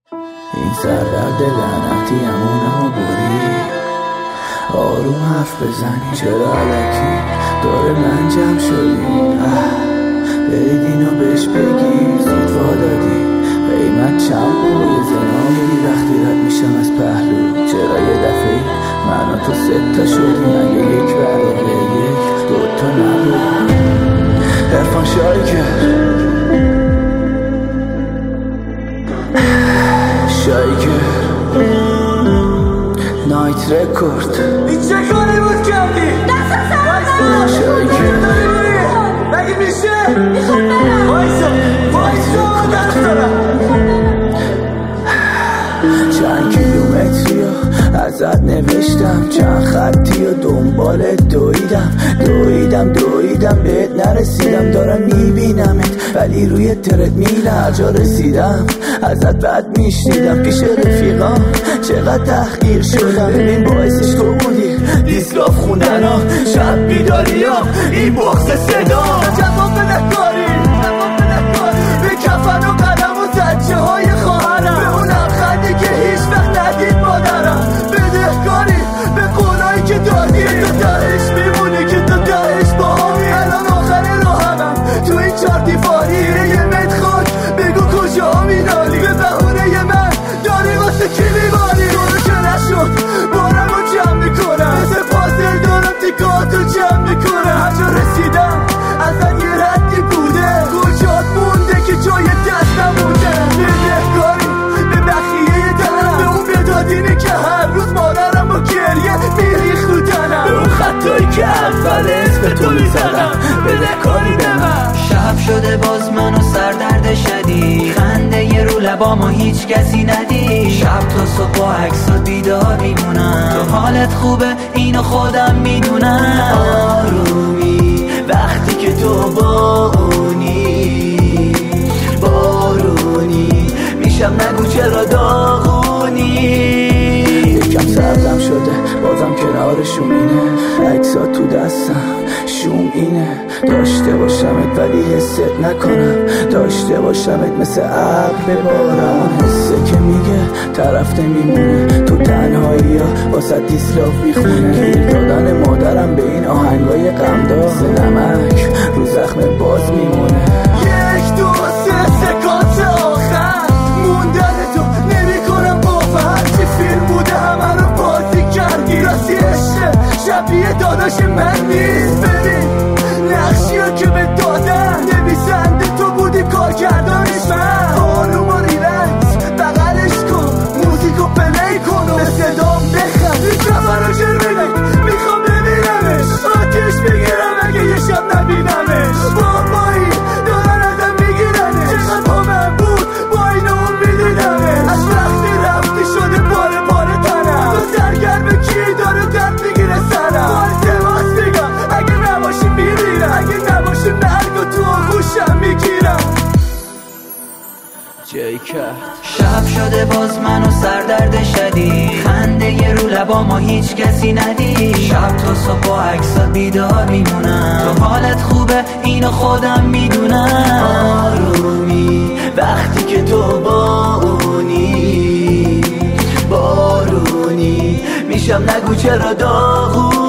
این سردرد لعنتی همونمو بری، آروم حرف بزنی چرا علکی داره من جمع شدی. برید اینو بهش بگیر زود وادادی، قیمت چند بود زنا میری وقتی رد میشم از پهلو. چرا یه دفعه من و تو 3 تا شدیم اگه 1 برابر 1 2 تا نبود. عرفان شایگر نایت رکورد. این چه کاری بود کردی؟ دست سرم شایگر مگه میشه؟ وایسا دست دارم. چند کیلومتری رو ازت نوشتم، چند خطی و دنبال دویدم بهت نرسیدم. دارم میبینمت ولی روی ترد میل هر جا رسیدم ازت بد میشنیدم. پیش رفیقام چقدر تحقیر شدم، ببین باعثش تو بودی دیسلاف خوندن ها شب بیداری ها این بغض صدا. جواب بده کاری به کفن و قلم و زجه های خواهرم، به اونم خندی که هیچ وقت ندید مادرم. بده کاری به قولایی که دادی، تو دهش میمونی که تو دهش با همی. الان آخر راهمم تو این 4 دیواری، یه متر خاک بگو کجا میداری. به بهونه من داری واسه کی میباری؟ دورو که نشد بارم رو جمع میکنم، مثل پازل دارم تیکاتو جمع میکنم. هر جا رسیدم ازت یه ردی بوده، کجات مونده که جای دست نمونده. بده کاری به بخیه دلم، به اون بدادینه که هر روز مادرم با گریه میریخ رو تنم، به اون خطایی که اول اسم تو میزدم. بده کاری به من. شب شده باز من و سردرد شدید، خنده یه رو لبامو هیچ کسی ندید. شب تا صبح با عکس و بیدار میمونم، تو حالت خوبه اینو خودم میدونم. آرومی وقتی که تو بارونی میشم نگو چرا داغونی. یکم سردم شده بازم کنارشون اینه، عکسات تو دستم شوم اینه. داشته باشمت ولی حست نکنم، داشته باشمت مثل ابر ببارم. اون حسه که میگه طرف نمیمونه تو تنهایی ها واسه دیسلاف میخونه. گیر دادن مادرم به این آهنگای غمدار، نمک رو زخم باز میمونه. 1 2 3 سکانس آخر موندن تو نمیکنم باور. هرچی فیلم بوده همه رو بازی کردی، راستی عشق شبیه داداش من نیست. ببین نقشی رو که به دادن نویسنده تو بودی، کارگردانش من. آروم و ریلکس بغلش کن، موزیکو پلی کن و به صدام بخند. این کفر رو جرمینه میخوام ببینمش، آتیش بگیرم اگه یه شب نبینمش. بابایی دارن ازم میگیرنش، چقدر با من بود با این اون میدیدمش. از وقتی رفتی شده پاره تنم، تو سرگرم کی داره درد میگیره سرم. با التماس میگم اگه نباشی میمیرم، اگه نباشی مرگ و تو آغوشم میگیرم. شب شده باز من و سردرد شدید، خنده یه رو لبامو هیچ کسی ندید. شب تا صبح با عکسات بیدار میمونم، تو حالت خوبه اینو خودم میدونم. آرومی وقتی که تو بارونی میشم نگو چرا داغونی.